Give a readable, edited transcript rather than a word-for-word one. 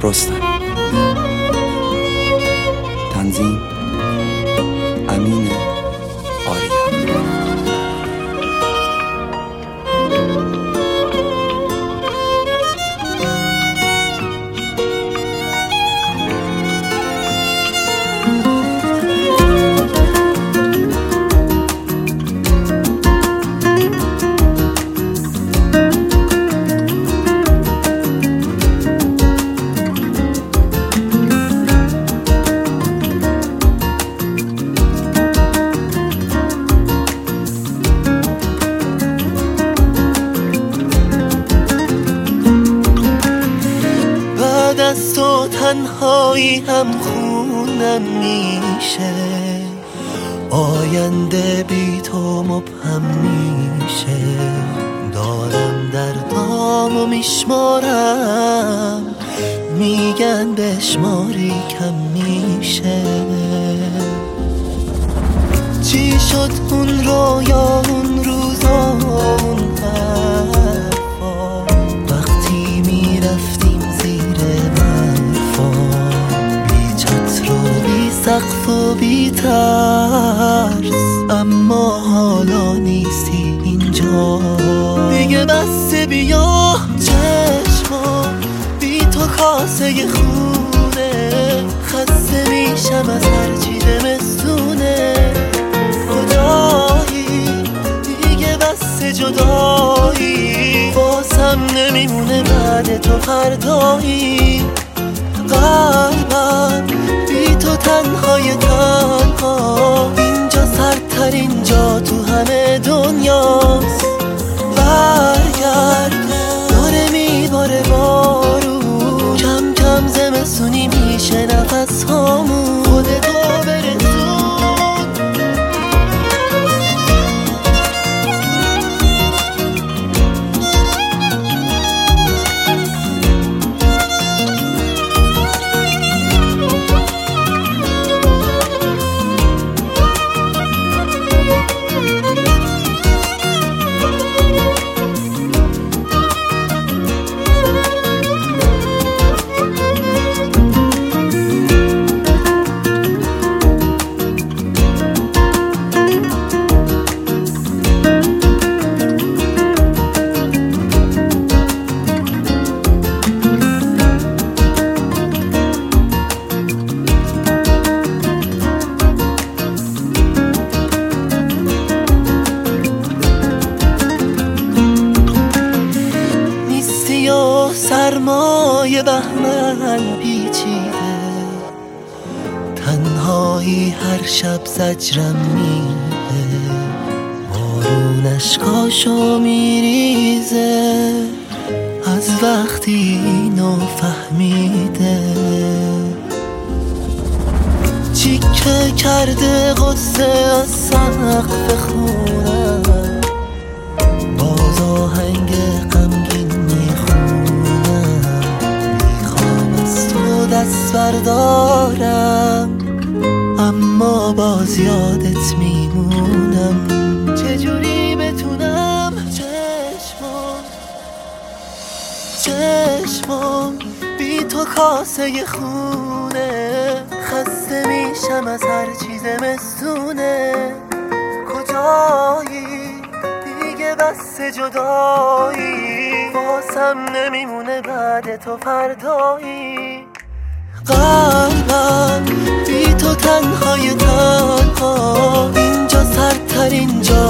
رستم. تنظیم امین آریا. از تو تنهایی هم خونم میشه، آینده بی تو مبهم میشه. دارم دردامو میشمارم، میگن بشماری کم میشه. چی شد اون رویا، اون روزا، اون حرفا، وقتی میرفتیم زیر برفا، بی چتر و بی سقف و بی ترس، اما حالا نیستی اینجا. دیگه بس بیا، چشما بی تو کاسه خونه، خسته میشم از هرچی زمستونه. کجایی دیگه بس جدایی، واسم نمیمونه بعد تو فردایی. قلبم بی تو تنهای تنها، اینجا سردترین جا تو همه دنیاست. برگرد داره میباره بارون، کم کم زمستونی میشه نفس هامون. خودتو برسون. سرمایه بهمن پیچیده، تنهایی هر شب زجرم میده. بارون اشکاشو میریزه از وقتی اینو فهمیده. چیکه کرده قصه از سقف خونم، باز آهنگ غمگین دست بردارم، اما باز یادت میمونم. چجوری بتونم چشمام بی تو کاسه خونه، خسته میشم از هر چیز زمستونه. کجایی دیگه بس جدایی، واسم نمیمونه بعد تو فردایی. قلبم بی تو تنهای تنها، اینجا سردترین جا